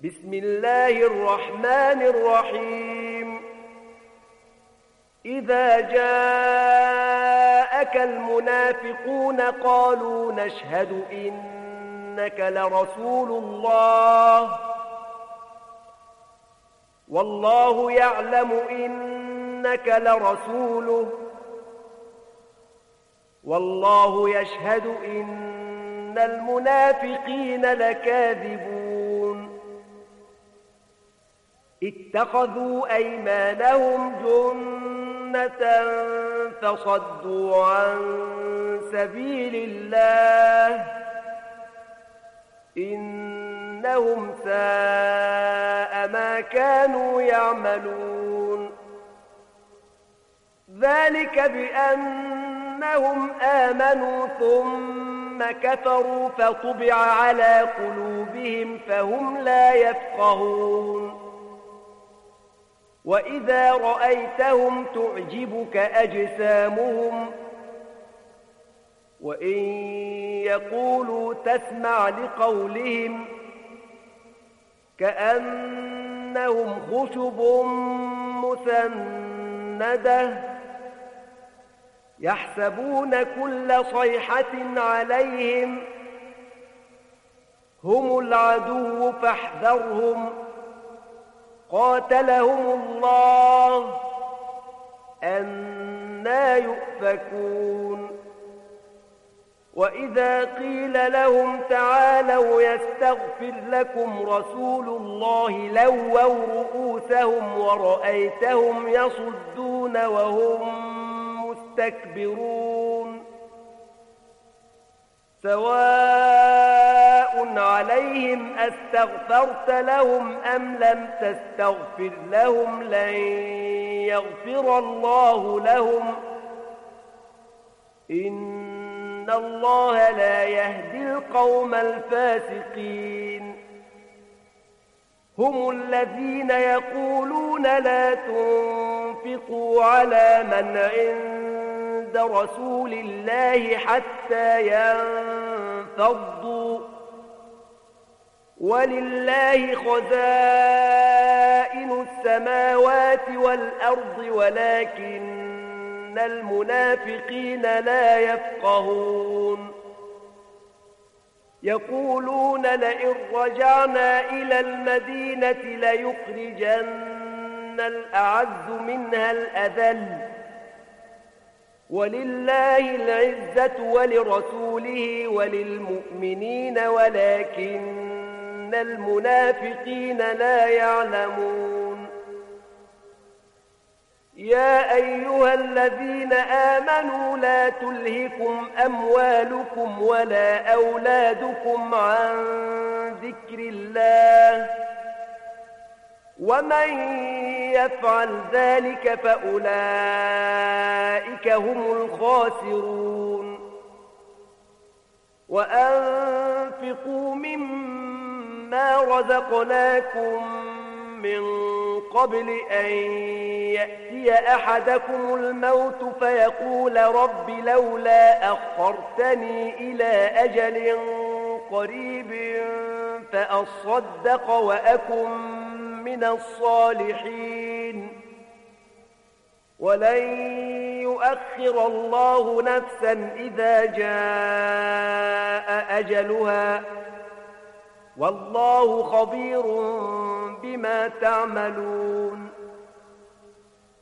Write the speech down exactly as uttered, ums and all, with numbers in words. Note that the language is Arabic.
بسم الله الرحمن الرحيم إذا جاءك المنافقون قالوا نشهد إنك لرسول الله والله يعلم إنك لرسوله والله يشهد إن المنافقين لكاذبون اتخذوا أيمانهم جنة فصدوا عن سبيل الله إنهم ساء ما كانوا يعملون ذلك بأنهم آمنوا ثم كفروا فطبع على قلوبهم فهم لا يفقهون وإذا رأيتهم تعجبك أجسامهم وإن يقولوا تسمع لقولهم كأنهم خشب مسندة يحسبون كل صيحة عليهم هم العدو فاحذرهم قاتلهم الله أنى يؤفكون وإذا قيل لهم تعالوا يستغفر لكم رسول الله لووا رؤوسهم ورأيتهم يصدون وهم مستكبرون سواء عليهم أستغفرت لهم أم لم تستغفر لهم لن يغفر الله لهم إن الله لا يهدي القوم الفاسقين هم الذين يقولون لا تنفقوا على من عند رسول الله حتى ينفضوا ولله خزائن السماوات والأرض ولكن المنافقين لا يفقهون يقولون لئن رجعنا إلى المدينة ليخرجن الأعز منها الأذل ولله العزة ولرسوله وللمؤمنين ولكن المنافقين لا يعلمون يا أيها الذين آمنوا لا تلهكم أموالكم ولا أولادكم عن ذكر الله ومن يفعل ذلك فأولئك هم الخاسرون وأنفقوا مما رزقناكم من قبل أن يأتي أحدكم الموت فيقول رب لولا أخرتني إلى أجل قريب فأصدق وأكن من الصالحين ولن يؤخر الله نفسا إذا جاء أجلها والله خبير بما تعملون